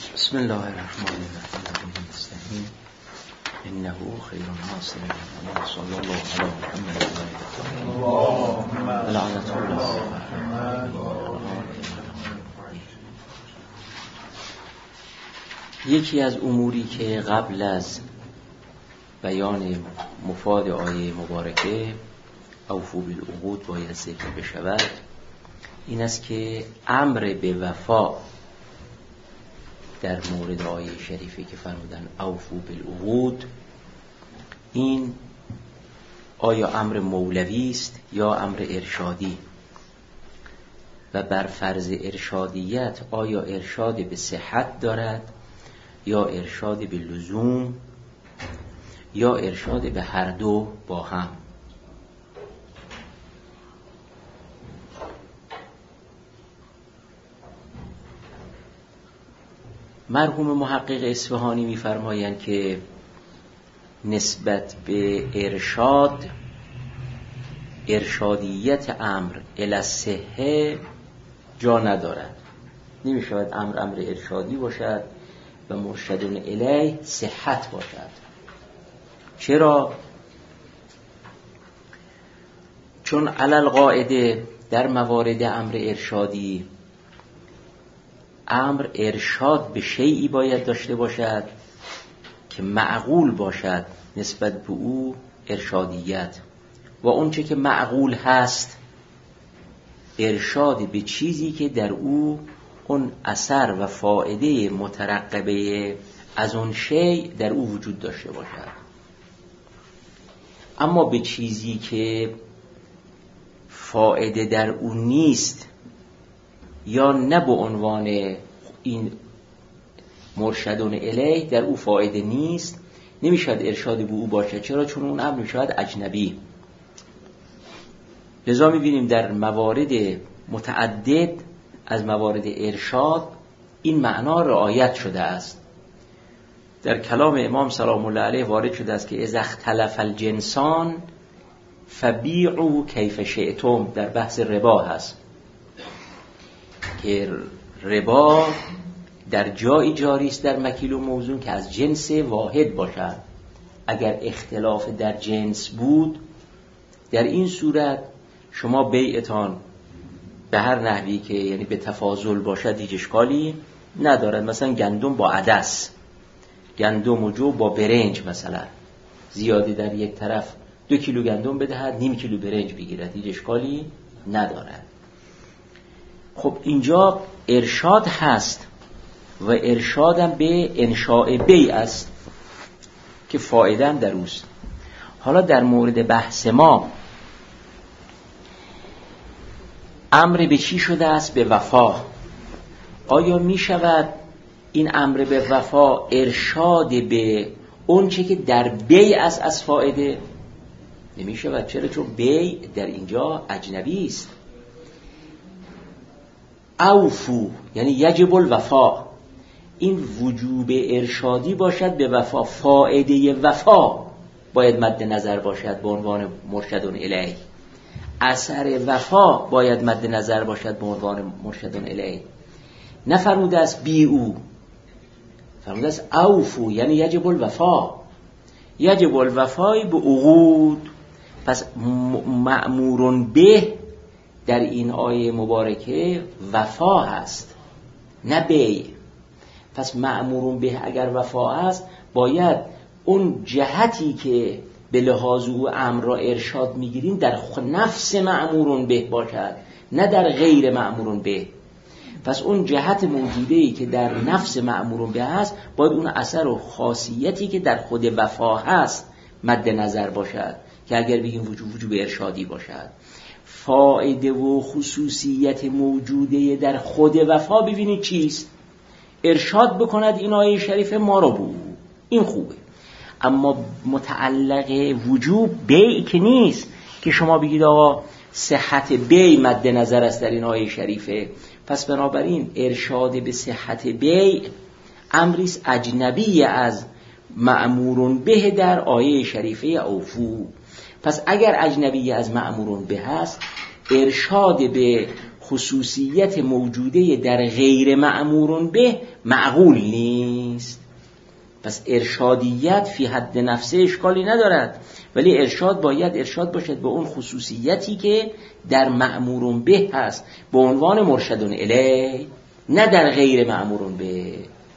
بسم الله الرحمن الرحیم. انه خیر ناصر و صلی الله علی محمد و لعنت الله. یکی از اموری که قبل از بیان مفاد آیه مبارکه اوفوا بالعقود باید ذکر بشود، این است که امر به وفا در مورد آیه شریفه که فرمودن اوفوا بالعقود، این آیا امر مولوی است یا امر ارشادی؟ و بر فرض ارشادیت آیا ارشاد به صحت دارد یا ارشاد به لزوم یا ارشاد به هر دو با هم؟ مرحوم محقق اصفهانی می‌فرمایند که نسبت به ارشادیت امر الی الصحه جا ندارد. نمی‌شود امر ارشادی باشد و مرشدون الیه صحت باشد. چرا؟ چون علی القاعده در موارد امر ارشادی امر ارشاد به شیئی باید داشته باشد که معقول باشد نسبت به او ارشادیت، و اونچه که معقول هست ارشاد به چیزی که در او اون اثر و فایده مترقبه از اون شیء در او وجود داشته باشد. اما به چیزی که فایده در او نیست یا نه به عنوان این مرشدون الیه در او فایده نیست، نمیشد ارشاد به او باشه. چرا؟ چون اون امر میشود اجنبی. لذا میبینیم در موارد متعدد از موارد ارشاد این معنا رعایت شده است. در کلام امام سلام الله علیه وارد شده است که اذا اختلف الجنسان فبیعوا کیف شئتم. در بحث ربا هست که ربا در جایی جاری است در مکیل و موزون که از جنس واحد باشد. اگر اختلاف در جنس بود، در این صورت شما بیعتان به هر نحوی که یعنی به تفاضل باشد هیچ اشکالی ندارد. مثلا گندم با عدس، گندم و جو با برنج، مثلا زیادی در یک طرف 2 کیلو گندم بدهد، نیم کیلو برنج بگیرد، هیچ اشکالی ندارد. خب اینجا ارشاد هست و ارشادم به انشاء بیع است که فایده در اوست. حالا در مورد بحث ما امر به چی شده است؟ به وفا. آیا می شود این امر به وفا ارشاد به اون چه که در بیع است از فایده؟ نمی شود. چرا؟ چون بیع در اینجا اجنبی است. اوفو یعنی یجب الوفا، این وجوب ارشادی باشد به وفا. فایده وفا باید مد نظر باشد به عنوان مرشدون الیه. اثر وفا باید مد نظر باشد به عنوان مرشدون الیه. نفرموده است بیعو، فرموده است اوفو یعنی یجب الوفا. یجب الوفای به عقود. پس مأمورون به در این آیه مبارکه وفا هست نه بیع. پس مأمورون به اگر وفا هست باید اون جهتی که به لحاظ او امر را ارشاد میگیریم در نفس مأمورون به باشد، نه در غیر مأمورون به. پس اون جهت موجوده‌ای که در نفس مأمورون به هست باید اون اثر و خاصیتی که در خود وفا هست مد نظر باشد که اگر بگیم وجوب ارشادی باشد. فایده و خصوصیت موجوده در خود وفا ببینید چیست؟ ارشاد بکند این آیه شریف ما رو بود، این خوبه. اما متعلق وجوب بیع که نیست که شما بگید آقا صحت بیع مد نظر است در این آیه شریفه. پس بنابراین ارشاد به صحت بیع امریست اجنبی از مأمورون به در آیه شریفه اوفو. پس اگر اجنبی از مأمورون به هست، ارشاد به خصوصیت موجوده در غیر مأمور به معقول نیست. پس ارشادیت فی حد نفسه اشکالی ندارد، ولی ارشاد باید ارشاد باشد به اون خصوصیتی که در مأمور به هست به عنوان مرشد الیه، نه در غیر مأمور به.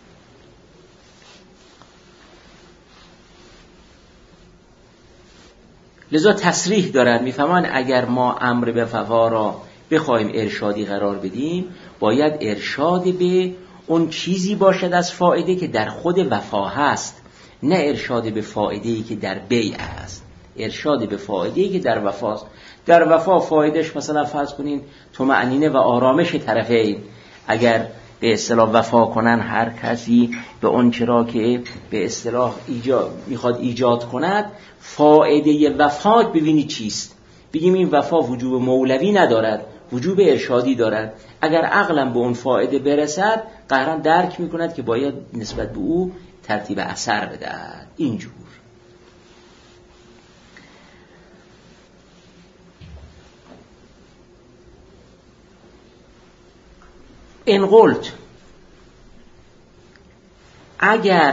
لذا تصریح دارن میفهمان اگر ما امر به وفا را بخوایم ارشادی قرار بدیم باید ارشاد به اون چیزی باشد از فایده که در خود وفا هست، نه ارشاد به فایده‌ای که در بیع است. ارشاد به فایده‌ای که در وفاست. در وفا فایدهش مثلا فرض کنین طمأنینه و آرامش طرفین. اگر به اصطلاح وفا کنن هر کسی به اون چرا که به اصطلاح میخواد ایجاد کند، فایده وفا ببینید چیست. بگیم این وفا وجوب مولوی ندارد، وجوب ارشادی دارد. اگر عقلم به اون فایده برسد قهرا درک میکند که باید نسبت به او ترتیب اثر بدهد. اینجور ان قلت اگر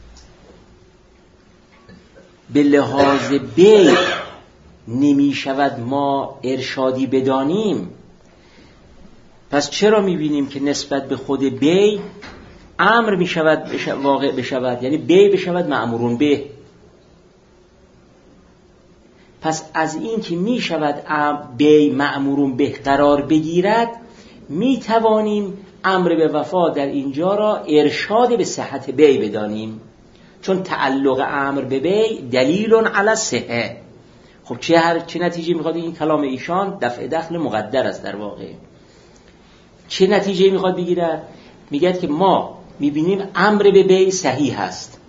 به لحاظ بیع نمی شود ما ارشادی بدانیم، پس چرا می بینیم که نسبت به خود بیع امر می شود واقع بشود، یعنی بیع بشود مأمورون به. پس از این که می شود بیع مأمورون به قرار بگیرد می توانیم امر به وفا در اینجا را ارشاد به صحت بیع بدانیم، چون تعلق امر به بیع دلیل علی الصحه. خب چه نتیجه میخواد این کلام ایشان؟ دفع دخل مقدر است در واقع. چه نتیجه میخواد بگیرد؟ میگه که ما میبینیم امر به بیع صحیح است،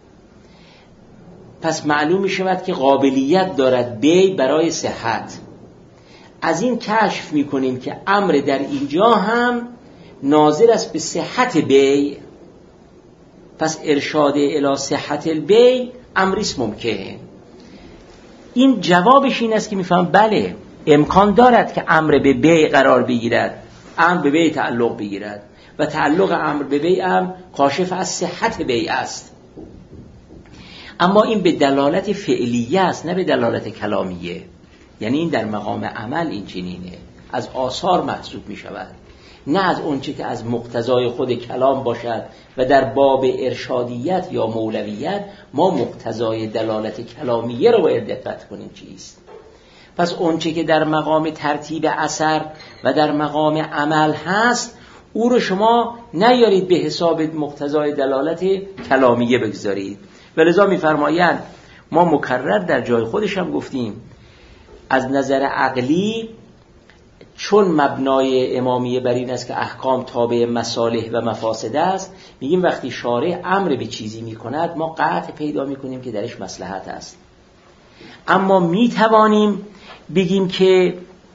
پس معلوم میشود که قابلیت دارد بیع برای صحت. از این کشف میکنیم که امر در اینجا هم ناظر است به صحت بیع، پس ارشاد الی صحت البیع امریست ممکن. این جوابش این است که میفهم بله امکان دارد که امر به بیع قرار بگیرد، امر به بیع تعلق بگیرد و تعلق امر به بیع هم کاشف از صحت بیع است، اما این به دلالت فعلیه است نه به دلالت کلامیه. یعنی این در مقام عمل این چنینه، از آثار محسوب می شود، نه از اونچه که از مقتضای خود کلام باشد. و در باب ارشادیت یا مولویت ما مقتضای دلالت کلامیه رو باید دقت کنیم چیست. پس اونچه که در مقام ترتیب اثر و در مقام عمل هست او رو شما نیارید به حساب مقتضای دلالت کلامیه بگذارید. ولذا می‌فرمایند ما مکرر در جای خودش هم گفتیم از نظر عقلی چون مبنای امامیه بر این است که احکام تابع مصالح و مفاسد است، میگیم وقتی شارع امر به چیزی میکند ما قطع پیدا میکنیم که درش مصلحت است. اما میتوانیم بگیم که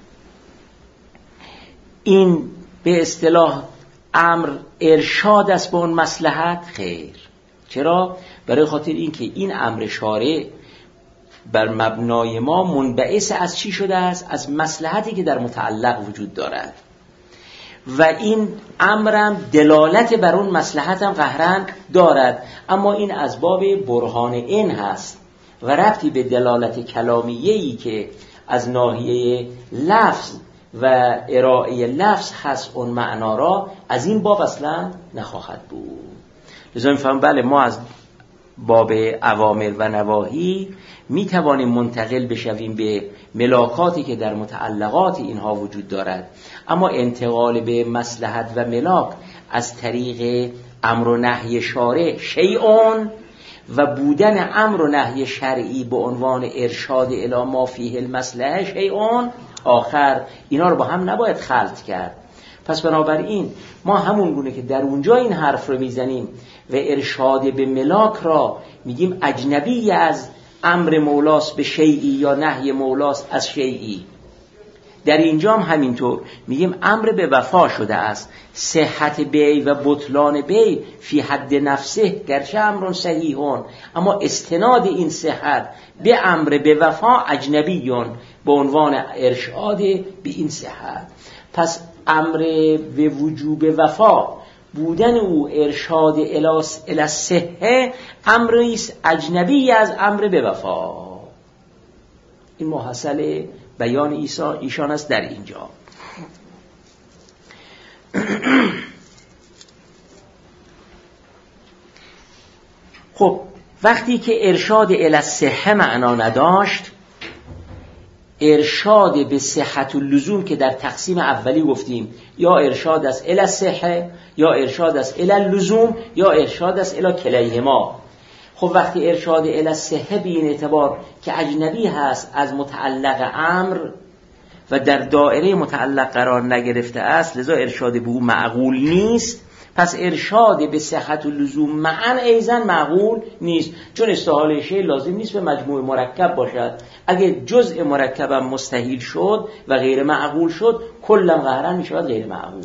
این به اصطلاح امر ارشاد است به اون مصلحت؟ خیر. چرا؟ برای خاطر این که این امر شارع بر مبنای ما منبعث از چی شده است؟ از مصلحتی که در متعلق وجود دارد و این امرم دلالت بر اون مصلحت هم قهرن دارد، اما این از باب برهان این هست و ربطی به دلالت کلامیه‌ای که از ناحیه لفظ و ارائه لفظ هست اون معنا را از این باب اصلا نخواهد بود. لذا می‌فهمم بله ما از باب اوامر و نواهی می توانیم منتقل بشویم به ملاکاتی که در متعلقات اینها وجود دارد، اما انتقال به مصلحت و ملاک از طریق امر و نهی شارع شیئون و بودن امر و نهی شرعی به عنوان ارشاد الی ما فیه المصلحه شیئون آخر، اینا رو با هم نباید خلط کرد. پس بنابراین ما همون گونه که در اونجا این حرف رو میزنیم و ارشاد به ملاک را میگیم اجنبی از امر مولاست به شیئی یا نهی مولاست از شیئی، در اینجا هم همینطور میگیم امر به وفا شده است. صحت بیع و بطلان بیع فی حد نفسه گرچه امرون صحیحون، اما استناد این صحت به امر به وفا اجنبیون به عنوان ارشاد به این صحت. پس امر به وجوب وفا بودن او ارشاد الی الصحه امری است اجنبی از امر به وفا. این محصل بیان ایشان است در اینجا. خب وقتی که ارشاد الی الصحه معنا نداشت، ارشاد به صحت اللزوم که در تقسیم اولی گفتیم یا ارشاد است الی الصحه یا ارشاد است الی اللزوم یا ارشاد است الی کلیهما. خب وقتی ارشاد الی الصحه به این اعتبار که اجنبی هست از متعلق امر و در دایره متعلق قرار نگرفته است، لذا ارشاد به او معقول نیست. پس ارشاد به صحت اللزوم معن ایزن معقول نیست، چون استحاله شیء لازم نیست به مجموع مرکب باشد. اگه جزء مرکبم مستحیل شد و غیر معقول شد، کلا قهرن می شود غیر معقول.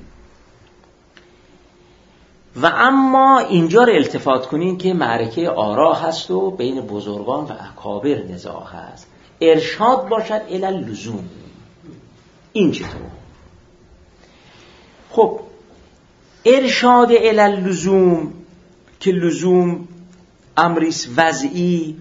و اما اینجا رو التفات کنین که معرکه آرا هست و بین بزرگان و اکابر نزاع هست. ارشاد باشد الی اللزوم، این چطور؟ خب ارشاد الی اللزوم که لزوم امریس وضعی،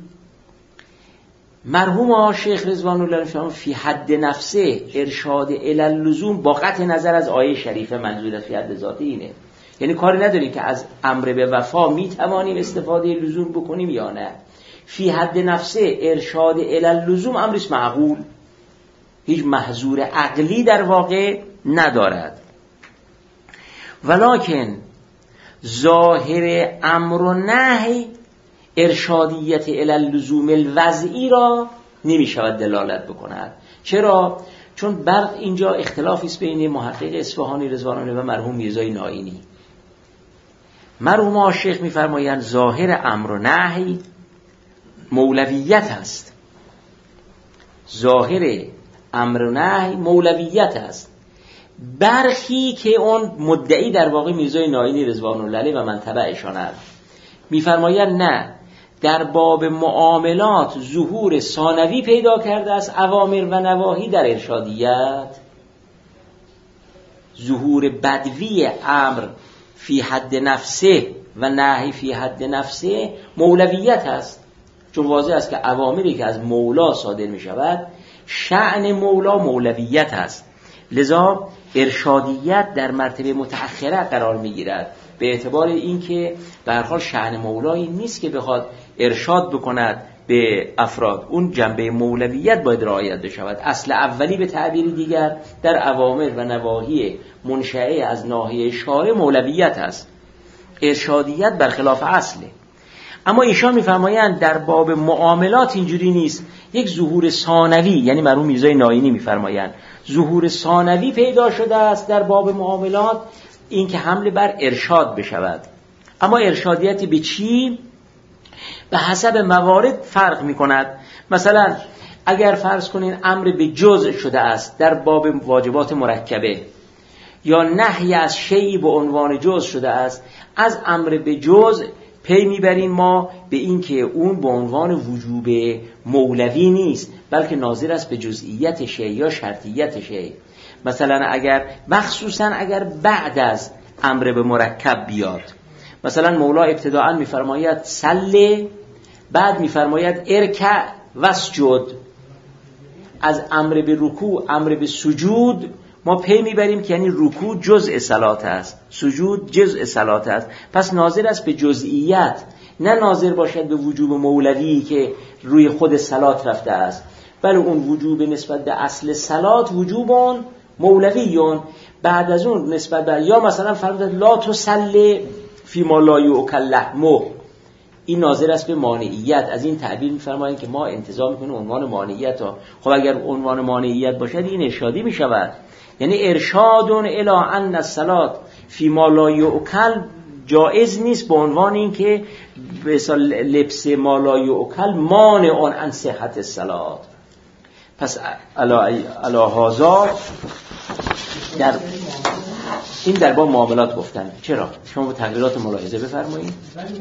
مرحوم شیخ رضوان الله فرمود فی حد نفسه ارشاد الی اللزوم با قطع نظر از آیه شریفه منظور از فی حد ذاتی اینه، یعنی کاری نداری که از امر به وفا می توانیم استفاده لزوم بکنیم یا نه. فی حد نفسه ارشاد الی اللزوم امریس معقول، هیچ محظور عقلی در واقع ندارد. ولکن ظاهر امر و نهی ارشادیت الی اللزوم الوضعی را نمی شود دلالت بکند. چرا؟ چون برق اینجا اختلافی است بین محقق اصفهانی رضوان الله و مرحوم میرزای ناینی. مرحوم شیخ می‌فرمایند ظاهر امر و نهی مولویت است. ظاهر امر و نهی مولویت است. برخی که اون مدعی در واقع میرزای ناینی رضوان الله علیه و من تبعشانند می‌فرمایند نه، در باب معاملات ظهور ثانوی پیدا کرده است اوامر و نواهی در ارشادیت، ظهور بدوی امر فی حد نفسه و نهی فی حد نفسه مولویت است. چون واضح است که اوامری که از مولا صادر می شود شأن مولا مولویت است، لذا ارشادیت در مرتبه متأخره قرار می گیرد به اعتبار اینکه به هر حال شأن مولایی نیست که بخواد ارشاد بکند به افراد، اون جنبه مولویت باید رعایت بشود. اصل اولی به تعبیر دیگر در اوامر و نواهی منشأه از ناحیه شارع مولویت است، ارشادیت برخلاف اصله. اما ایشان میفرمایند در باب معاملات اینجوری نیست، یک ظهور ثانوی، یعنی مرحوم میرزای ناینی میفرمایند ظهور ثانوی پیدا شده است در باب معاملات، این که حمله بر ارشاد بشود. اما ارشادیت به چی؟ به حسب موارد فرق می کند. مثلا اگر فرض کنین امر به جزء شده است در باب واجبات مرکبه، یا نهی از شیئی به عنوان جزء شده است، از امر به جزء پی میبریم ما به این که اون به عنوان وجوب مولوی نیست، بلکه ناظر است به جزئیت شیء یا شرطیت شیء. مثلا اگر مخصوصا اگر بعد از امر به مرکب بیاد، مثلا مولا ابتداءً میفرماید صلی، بعد میفرماید ارکع واسجد، از امر به رکوع امر به سجود ما پی میبریم که یعنی رکوع جزء صلات است، سجود جزء صلات است. پس ناظر است به جزئیت، نه ناظر باشد به وجوب مولوی که روی خود صلات رفته است، بل اون وجوب نسبت به اصل صلات وجوبون مولویون، بعد از اون نسبت به، یا مثلا فرمود لا تصلی فی ما لا یؤکل لحمه، این ناظر است به مانعیت. از این تعبیر می‌فرمایند که ما انتزاع می‌کنیم عنوان مانعیت ها. خب اگر عنوان مانعیت باشد این ارشادی می‌شود، یعنی ارشادون الی ان الصلات فی ما لا یؤکل جایز نیست به عنوان این که به اصطلاح لبس ما لا یؤکل مانع عن صحت الصلات. پس علی هذا در این در باب معاملات گفتن. چرا؟ شما به تقریرات ملاحظه بفرمایید.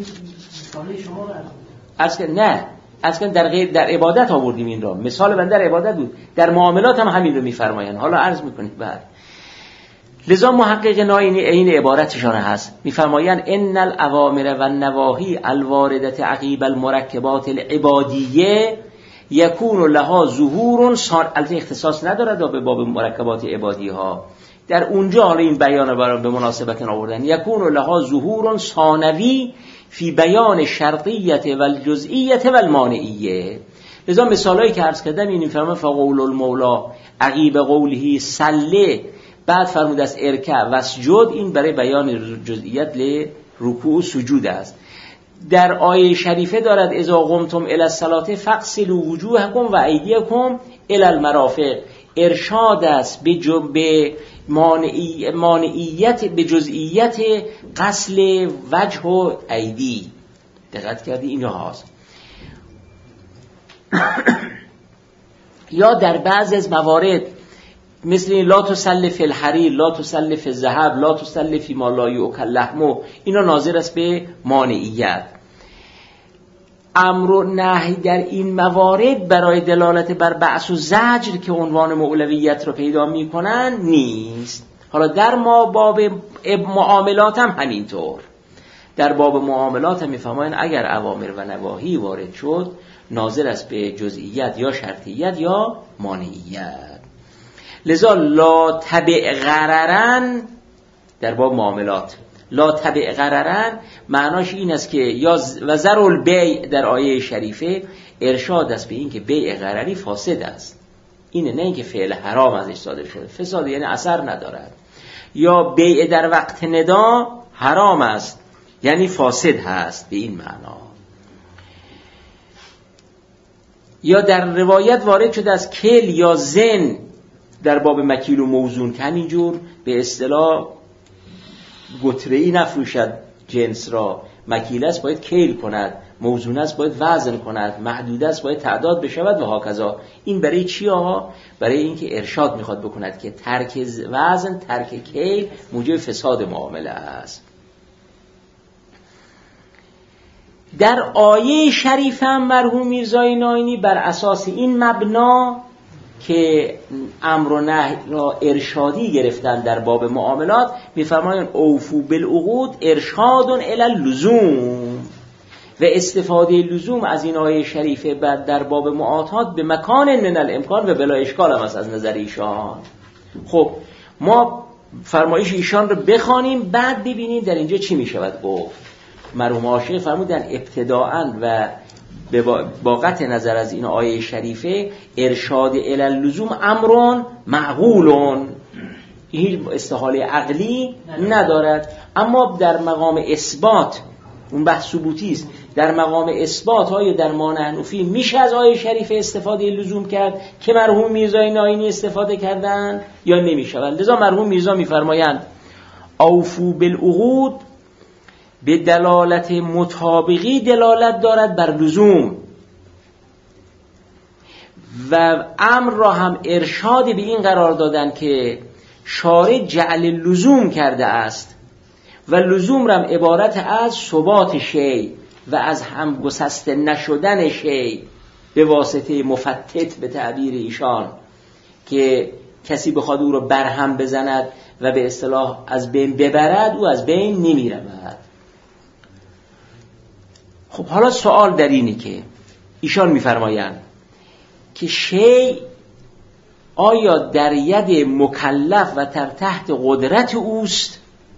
اصلا در عبادت آوردیم این را، مثال بنده در عبادت بود، در معاملات هم همین رو میفرمایند. حالا عرض میکنید بعد لذا محقق ناینی این عبارتشان هست، میفرمایند ان الاوامر و النواهی الواردة عقیب المرکبات العبادیه یکون لها ظهور البته اختصاص ندارد به باب مرکبات عبادی ها، در اونجا حالا این بیان برای به مناسبت آوردن یکون لها ظهور ثانوی فی بیان شرطیت و الجزئیت و المانعیه. لذا مثالایی که عرض کردم این فرمان فقول المولا عقیب قوله صلی، بعد فرموده است ارکع واسجد، این برای بیان جزئیت لرکوع و سجود است. در آیه شریفه دارد اذا قمتم الی الصلاة فاغسلوا وجوهکم و ایدیکم الی المرافق، ارشاد است به مانعیت به جزئیت غسل وجه و ایدی. دقت کردی اینجا هاست. یا در بعض از موارد مثل لا تسلی فی الحریر، لا تسلی فی الذهب، لا تسلی فی ما لا یؤکل لحمه، اینا ناظر است به مانعیت. امر و نهی در این موارد برای دلالت بر بعث و زجر که عنوان مولویت رو پیدا میکنن نیست. حالا در ما باب معاملات هم همینطور، در باب معاملات هم میفهمن اگر اوامر و نواهی وارد شد ناظر است به جزئیت یا شرطیت یا مانعیت. لذا لا تبع غررن در باب معاملات، لا تبع غررن معناش این است که یا وزر البیع در آیه شریفه ارشاد است به این که بیع غرری فاسد است، اینه، نه اینکه فعل حرام ازش صادر شده، فساد یعنی اثر ندارد. یا بیع در وقت ندا حرام است یعنی فاسد هست به این معنا. یا در روایت وارد شده از کل یا زن در باب مکیل و موزون که همینجور به اصطلاح گتره‌ای نفروشد جنس را، مکیل است باید کیل کند، موزون است باید وزن کند، محدود است باید تعداد بشود و هاکذا. این برای چی آقا؟ برای اینکه ارشاد میخواد بکند که ترک وزن، ترک کیل موجب فساد معامله است. در آیه شریف هم مرحوم میرزای ناینی بر اساس این مبنا که امر و نهی را ارشادی گرفتن در باب معاملات میفرمایند اوفو بالعقود ارشاد الی اللزوم، و استفاده لزوم از این آیه شریفه بعد در باب معاطات به مکان من الامکان و بلا اشکال هم از نظر ایشان. خب ما فرمایش ایشان رو بخوانیم بعد ببینیم در اینجا چی میشود گفت. مرحوم عاشق فرمودن ابتداءً و با قطع نظر از این آیه شریفه ارشاد الی اللزوم امرون معقولون، این استحاله عقلی ندارد، اما در مقام اثبات اون بحث ثبوتی است، در مقام اثبات های در ما نحنفی میشه از آیه شریفه استفاده لزوم کرد که مرحوم میرزای ناینی استفاده کردن یا نمیشه. لذا مرحوم میرزا میفرمایند اوفو بالعقود به دلالت مطابقی دلالت دارد بر لزوم و امر را هم ارشاد به این قرار دادن که شارع جعل لزوم کرده است و لزوم را هم عبارت از ثبات شی و از هم گسسته نشدن شی به واسطه مفتت به تعبیر ایشان، که کسی بخواد او را برهم بزند و به اصطلاح از بین ببرد او از بین نمی رود. خب حالا سوال در اینه که ایشان میفرمایند که شی آیا در ید مکلف و تحت قدرت اوست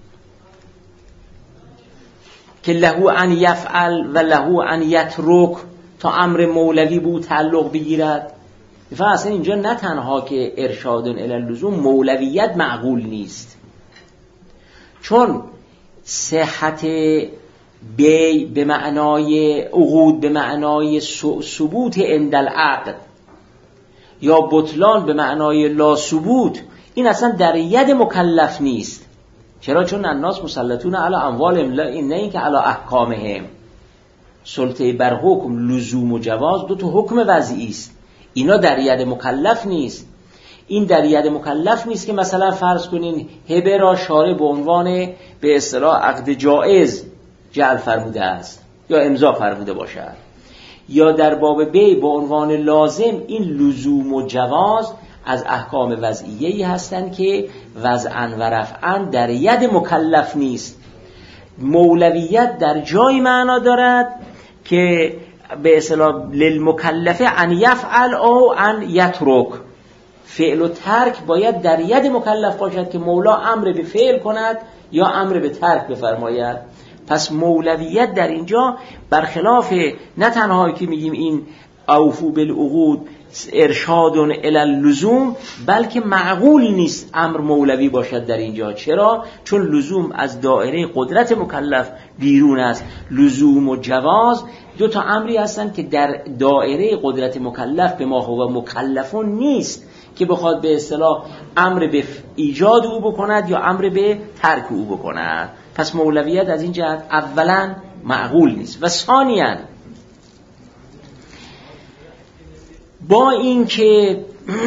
که له ان یفعل و له ان یترک تا امر مولوی بود تعلق بگیرد؟ مثلا اصلا اینجا نه تنها که ارشاد الی اللزوم مولویت معقول نیست، چون صحت بی به معنای عقود به معنای ثبوت عند العقد یا بطلان به معنای لا ثبوت، این اصلا در ید مکلف نیست. چرا؟ چون الناس مسلطون علی اموالهم، نه اینکه علی احکامهم. سلطه بر حکم لزوم و جواز دو تا حکم وضعی است، اینا در ید مکلف نیست. این در ید مکلف نیست که مثلا فرض کنین هبه را شارع به عنوان به اصطلاح عقد جائز جعل فرموده است یا امضا فرموده باشد، یا در باب بی به عنوان لازم این لزوم و جواز از احکام وضعیه‌ای هستند که وضعاً و رفعاً در ید مکلف نیست. مولویت در جای معنا دارد که به اصطلاح للمکلف ان یفعل او ان یترک، فعل و ترک باید در ید مکلف باشد که مولا امر به فعل کند یا امر به ترک بفرماید. پس مولویت در اینجا برخلاف نه تنها که میگیم این اوفو بالعقود ارشاد الی اللزوم، بلکه معقول نیست امر مولوی باشد در اینجا. چرا؟ چون لزوم از دایره قدرت مکلف بیرون است. لزوم و جواز دو تا امری هستند که در دایره قدرت مکلف به ما هو مکلفون نیست که بخواد به اصطلاح امر به ایجاد او بکند یا امر به ترک او بکند. پس مولویت از این جهت اولا معقول نیست. و ثانیاً با این که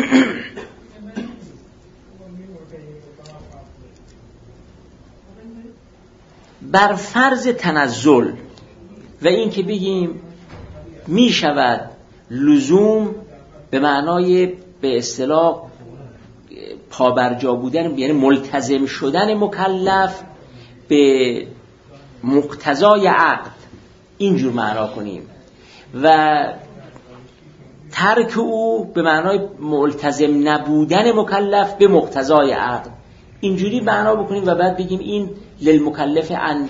بر فرض تنزل و این که بگیم می شود لزوم به معنای به اصطلاح پابرجا بودن، یعنی ملتزم شدن مکلف به مقتضای عقد، اینجور معنا کنیم، و ترک او به معنای ملتزم نبودن مکلف به مقتضای عقد، اینجوری معنا بکنیم و بعد بگیم این للمکلف ان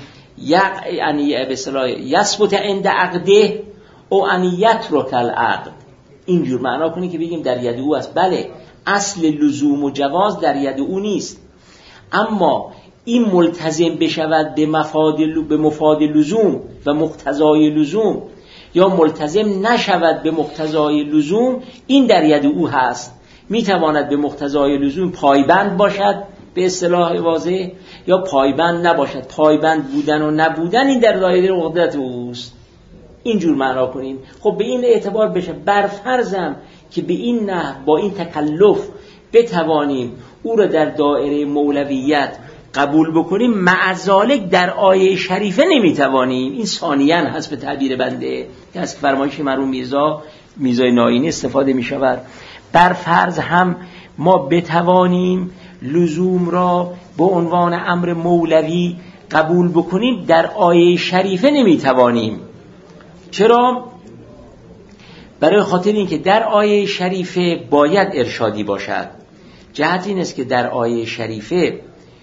به اصطلاح یثبت عند عقده او ان یترک العقد، اینجور معنا کنیم که بگیم در ید او است. بله، اصل لزوم و جواز در ید او نیست، اما این ملتزم بشود به مفاد لزوم و مقتضای لزوم یا ملتزم نشود به مقتضای لزوم، این در ید او هست. میتواند به مقتضای لزوم پایبند باشد به اصطلاح واضح یا پایبند نباشد. پایبند بودن و نبودن این در دایره قدرت اوست، اینجور معنا کنیم. خب به این اعتبار بشه برفرضم که به این نحو با این تکلف بتوانیم او را در دایره مولویت قبول بکنیم، معذالک در آیه شریفه نمیتوانیم. این ثانیاً هست به تعبیر بنده که از فرمایش مرحوم میرزای ناینی استفاده میشود. بر فرض هم ما بتوانیم لزوم را به عنوان امر مولوی قبول بکنیم، در آیه شریفه نمیتوانیم. چرا؟ برای خاطر اینکه در آیه شریفه باید ارشادی باشد. جهت این است که در آیه شریفه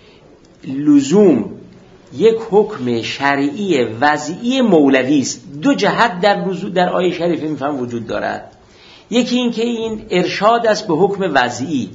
لزوم یک حکم شرعی وضعی مولوی است. دو جهت در آیه شریفه میفهم وجود دارد. یکی این که این ارشاد است به حکم وضعی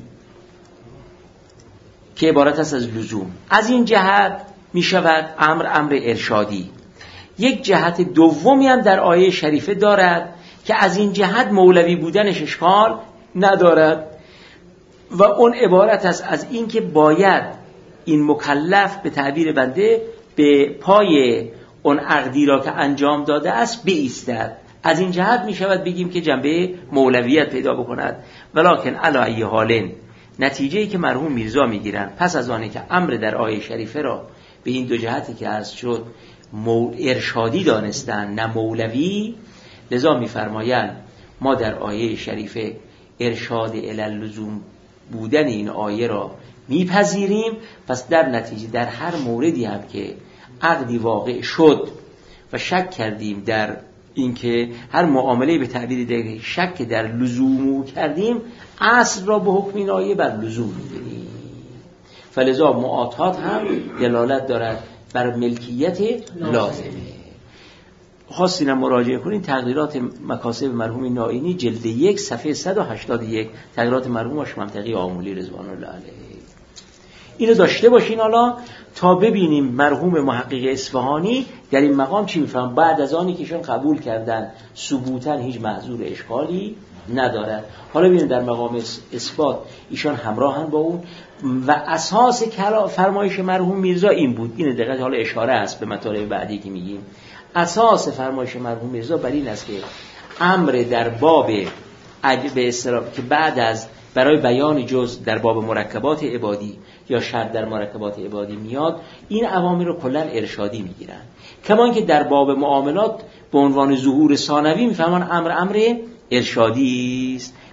که عبارت است از لزوم، از این جهت می شود امر ارشادی. یک جهت دومی هم در آیه شریفه دارد که از این جهت مولوی بودنش اشکال ندارد و اون عبارت است از این که باید این مکلف به تعبیر بنده به پای اون عقدی را که انجام داده است بایستد. از این جهت می شود بگیم که جنبه مولویت پیدا بکند. ولکن علی ای حال، نتیجه‌ای که مرحوم میرزا میگیرن پس از آنه که امر در آیه شریفه را به این دو جهتی که عرض شد ارشادی دانستن نه مولوی، لذا میفرمایند ما در آیه شریفه ارشاد الی اللزوم بودن این آیه را میپذیریم. پس در نتیجه در هر موردی هم که عقدی واقع شد و شک کردیم در اینکه هر معامله به تعبیر دیگه شک در لزوم کردیم، اصل را به حکم این آیه بر لزوم می‌بینیم. فلذا معاطات هم دلالت دارد بر ملکیت لازمه. خواستین مراجعه کنین تغییرات مکاسب مرحوم ناینی جلد 1 صفحه 181، تغییرات مرحوم هاشم منطقی آمولی رضوان الله علیه. اینو داشته باشین حالا تا ببینیم مرحوم محقق اصفهانی در این مقام چی میفهم. بعد از آنی که ایشون قبول کردن ثبوتاً هیچ محظور اشکالی ندارد، حالا ببینید در مقام اثبات ایشان همراهن با اون و اساس فرمایش مرحوم میرزا این بود. این دقیقاً حالا اشاره است به مطالب بعدی که میگیم. اساس فرمایش مرحوم میرزا بر این است که امر در باب به اصطلاح که بعد از برای بیان جز در باب مرکبات عبادی یا شرط در مرکبات عبادی میاد، این اوامر رو کلا ارشادی میگیرن. کمان که در باب معاملات به عنوان ظهور ثانوی میفهمن امر ارشادی است.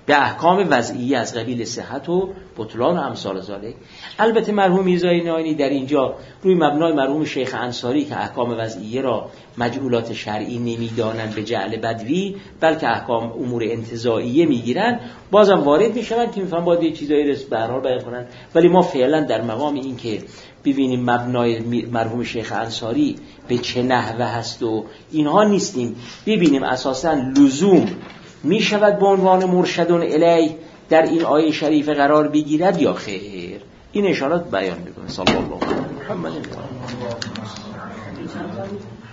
به احکام وضعی از قبیل صحت و بطلان و امثال ذالک. البته مرحوم میرزای ناینی در اینجا روی مبنای مرحوم شیخ انصاری که احکام وضعیه را مجعولات شرعی نمیدانند به جعل بدوی بلکه احکام امور انتزاعیه میگیرن، بازم وارد میشن که میفهمن باید یه چیزایی رو به هر حال بیان کنن. ولی ما فعلا در مقام این که ببینیم مبنای مرحوم شیخ انصاری به چه نحوه هست و اینها نیستیم، ببینیم اساساً لزوم می شود به عنوان مرشدون الیه در این آیه شریف قرار بگیرد یا خیر. این اشارات بیان میکنه. صلی الله علیه و محمد.